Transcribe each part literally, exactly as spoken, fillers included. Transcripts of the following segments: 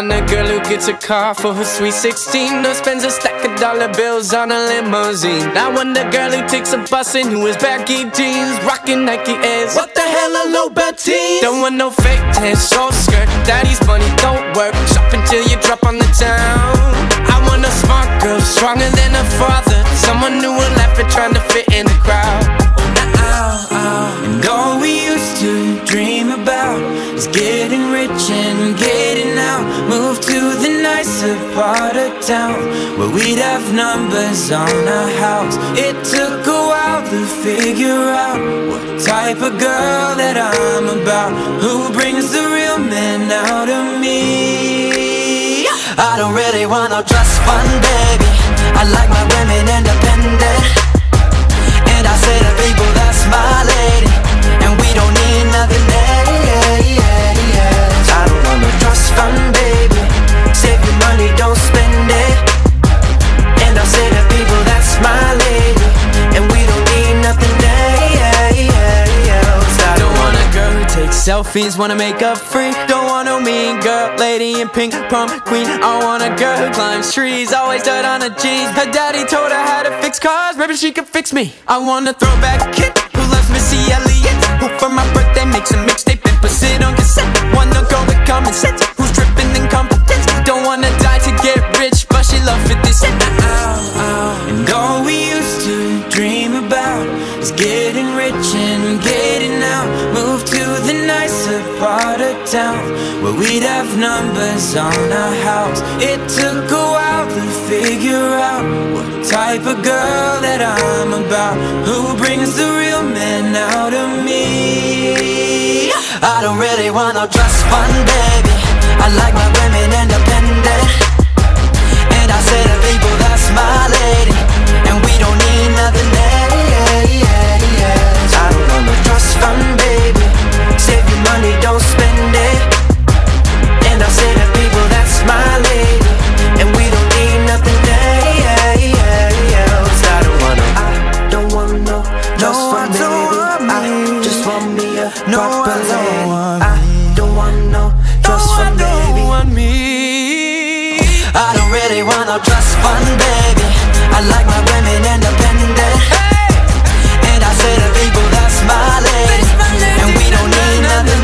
want a girl who gets a car for her sweet sixteen, or spends a stack of dollar bills on a limousine. I want a girl who takes a bus and who wears baggy jeans, rocking Nike Airs. What the hell are low teens? Don't want no fake tan, short skirt. Daddy's money don't work. Shop until you drop on the town. I want a smart girl, stronger than her father, someone who will laugh at trying to fit in the crowd. Ow, ow. And all we used to dream about is getting rich and getting out. Move to the nicer part of town where we'd have numbers on our house. It took a while to figure out what type of girl that I'm about, who brings the real man out of me. I don't really want no trust fund, baby. I like my women independent, and I say to people, that's my lady, and we don't need nothing else. I don't want no trust fund, baby. Save your money, don't spend it. And I say to people, that's my lady, and we don't need nothing else. I don't want a girl who takes selfies, wanna make up free. Don't want no mean girl, lady in pink, prom queen. I want a girl who climbs trees, always dirt on her jeans. Her daddy told her how to fix cars, maybe she could fix me. I want a throwback kid who loves Missy Elliott, who for my birthday makes a mixtape and puts it on cassette. Wanna go with common sense, who's dripping in competence. Don't wanna die to get rich, but she love fifty cent. And all we used to dream about is getting rich and getting out. Move to the nicer part of town where we'd have numbers on our house. It took a while to figure out what type of girl that I'm about, who brings the real man out of me. I don't really want no trust fund, baby. I like my women independent, and I say to people, that's my lady, and we don't need nothing else. I don't want no trust fund, baby. Save your money, don't spend it. And I say to people, that's my lady, and we don't need nothing else. I don't want no, I don't want no trust fund, baby. I just want me a proper lady. I don't want no trust fund, baby. I don't really want no trust fund, baby. I like my women independent, and I say to people, that's my lady, and we don't need nothing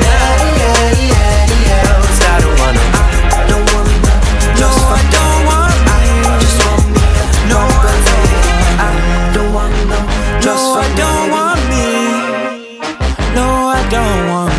else. I don't want no, I don't want no trust fund, baby. I just want me a proper lady. I don't want no trust fund, baby. No, I don't want me. No, I don't want